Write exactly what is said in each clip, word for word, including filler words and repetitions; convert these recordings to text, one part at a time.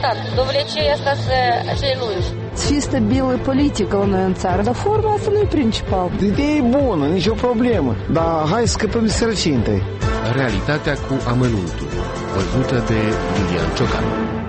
important. Довлече asta cei lungi. Și stabilă politică la noi în țară, dar forma asta nu e principal. Ideea e bună, nicio problemă, dar hai să scăpăm de sărăcie întâi. Realitatea cu amănuntul, văzută de Iulian Ciocan.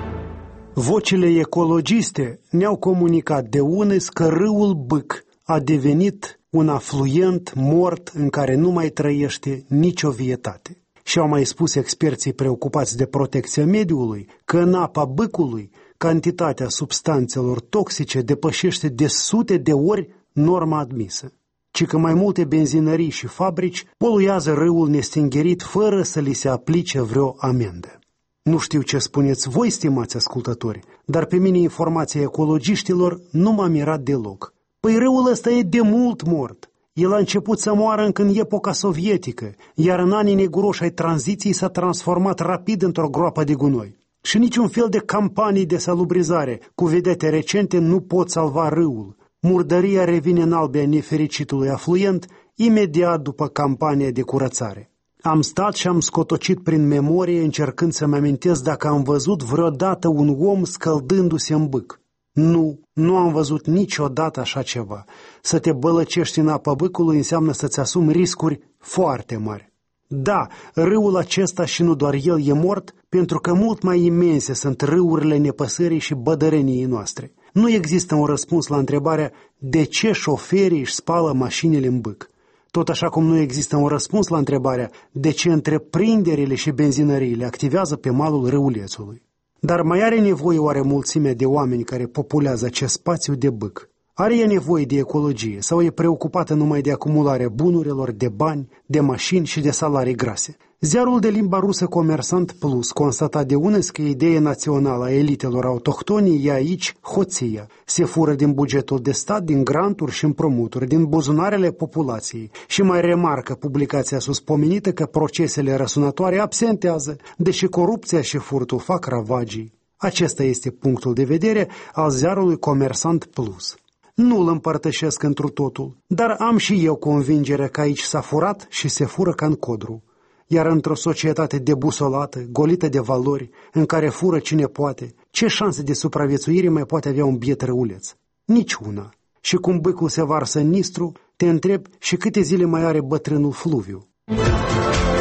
Vocile ecologiste ne-au comunicat de unăs că râul Bâc a devenit un afluent mort în care nu mai trăiește nicio vietate. Și au mai spus experții preocupați de protecția mediului că în apa Bâcului cantitatea substanțelor toxice depășește de sute de ori norma admisă, ci că mai multe benzinării și fabrici poluează râul nestingerit fără să li se aplice vreo amendă. Nu știu ce spuneți voi, stimați ascultători, dar pe mine informația ecologiștilor nu m-a mirat deloc. Păi râul ăsta e de mult mort. El a început să moară încă în epoca sovietică, iar în anii neguroși ai tranziției s-a transformat rapid într-o groapă de gunoi. Și niciun fel de campanii de salubrizare cu vedete recente nu pot salva râul. Murdăria revine în albia nefericitului afluent imediat după campania de curățare. Am stat și am scotocit prin memorie încercând să-mi amintesc dacă am văzut vreodată un om scăldându-se în Bâc. Nu, nu am văzut niciodată așa ceva. Să te bălăcești în apa Bâcului înseamnă să-ți asumi riscuri foarte mari. Da, râul acesta și nu doar el e mort, pentru că mult mai imense sunt râurile nepăsării și bădăreniei noastre. Nu există un răspuns la întrebarea de ce șoferii își spală mașinile în Bâc. Tot așa cum nu există un răspuns la întrebarea de ce întreprinderile și benzinăriile activează pe malul râulețului. Dar mai are nevoie oare mulțimea de oameni care populează acest spațiu de Bâc? Are ea nevoie de ecologie sau e preocupată numai de acumularea bunurilor, de bani, de mașini și de salarii grase? Ziarul de limba rusă Comersant Plus constata de unăs că ideea națională a elitelor autohtone e aici hoția. Se fură din bugetul de stat, din granturi și împrumuturi, din buzunarele populației și mai remarcă publicația suspomenită că procesele răsunătoare absentează, deși corupția și furtul fac ravagii. Acesta este punctul de vedere al ziarului Comersant Plus. Nu îl împărtășesc întru totul, dar am și eu convingerea că aici s-a furat și se fură ca în Codru. Iar într-o societate debusolată, golită de valori, în care fură cine poate, ce șanse de supraviețuire mai poate avea un biet răuleț? Niciuna. Și cum Bâcul se varsă în Nistru, te întreb și câte zile mai are bătrânul Fluviu.